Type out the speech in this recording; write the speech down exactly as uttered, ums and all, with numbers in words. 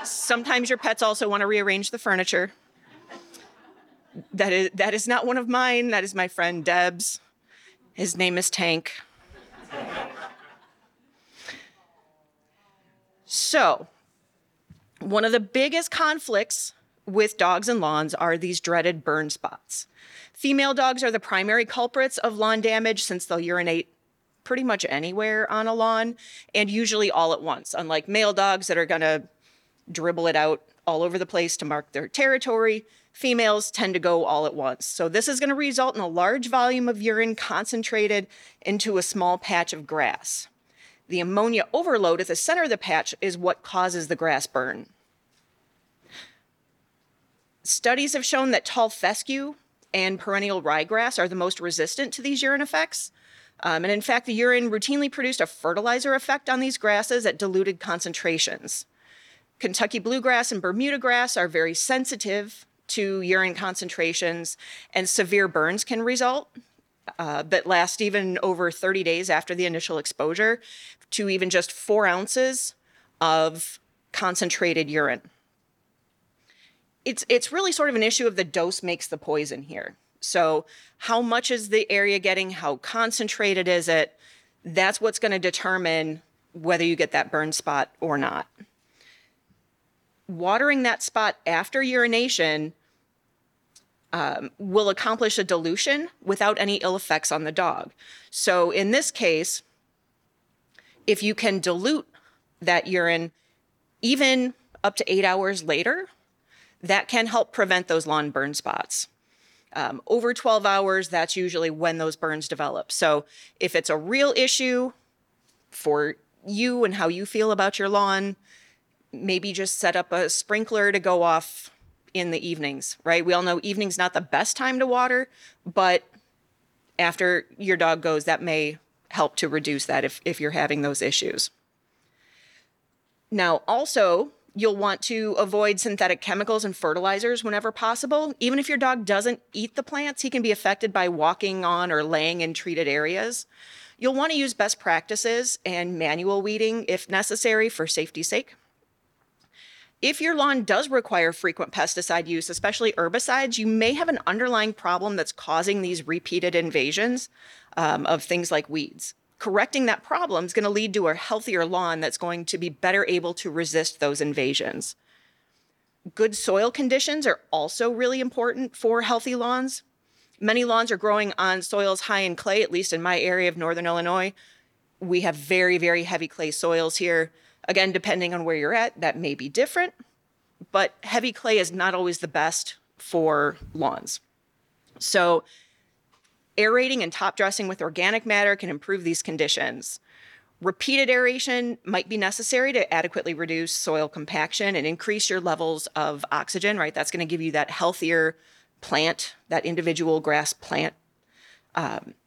Sometimes your pets also want to rearrange the furniture. That is, that is not one of mine. That is my friend Deb's. His name is Tank. So, one of the biggest conflicts with dogs and lawns are these dreaded burn spots. Female dogs are the primary culprits of lawn damage since they'll urinate pretty much anywhere on a lawn, and usually all at once, unlike male dogs that are going to dribble it out all over the place to mark their territory. Females tend to go all at once. So this is going to result in a large volume of urine concentrated into a small patch of grass. The ammonia overload at the center of the patch is what causes the grass burn. Studies have shown that tall fescue and perennial ryegrass are the most resistant to these urine effects. Um, and in fact, the urine routinely produced a fertilizer effect on these grasses at diluted concentrations. Kentucky bluegrass and Bermuda grass are very sensitive to urine concentrations, and severe burns can result uh, that last even over thirty days after the initial exposure to even just four ounces of concentrated urine. It's, it's really sort of an issue of the dose makes the poison here. So how much is the area getting? How concentrated is it? That's what's going to determine whether you get that burn spot or not. Watering that spot after urination um, will accomplish a dilution without any ill effects on the dog. So in this case, if you can dilute that urine even up to eight hours later, that can help prevent those lawn burn spots. Um, over twelve hours, that's usually when those burns develop. So if it's a real issue for you and how you feel about your lawn, maybe just set up a sprinkler to go off in the evenings, right? We all know evening's not the best time to water, but after your dog goes, that may help to reduce that if, if you're having those issues. Now, also, you'll want to avoid synthetic chemicals and fertilizers whenever possible. Even if your dog doesn't eat the plants, he can be affected by walking on or laying in treated areas. You'll want to use best practices and manual weeding if necessary for safety's sake. If your lawn does require frequent pesticide use, especially herbicides, you may have an underlying problem that's causing these repeated invasions um, of things like weeds. Correcting that problem is going to lead to a healthier lawn that's going to be better able to resist those invasions. Good soil conditions are also really important for healthy lawns. Many lawns are growing on soils high in clay, at least in my area of Northern Illinois. We have very, very heavy clay soils here. Again, depending on where you're at, that may be different, but heavy clay is not always the best for lawns. So aerating and top dressing with organic matter can improve these conditions. Repeated aeration might be necessary to adequately reduce soil compaction and increase your levels of oxygen, right? That's going to give you that healthier plant, that individual grass plant. Um,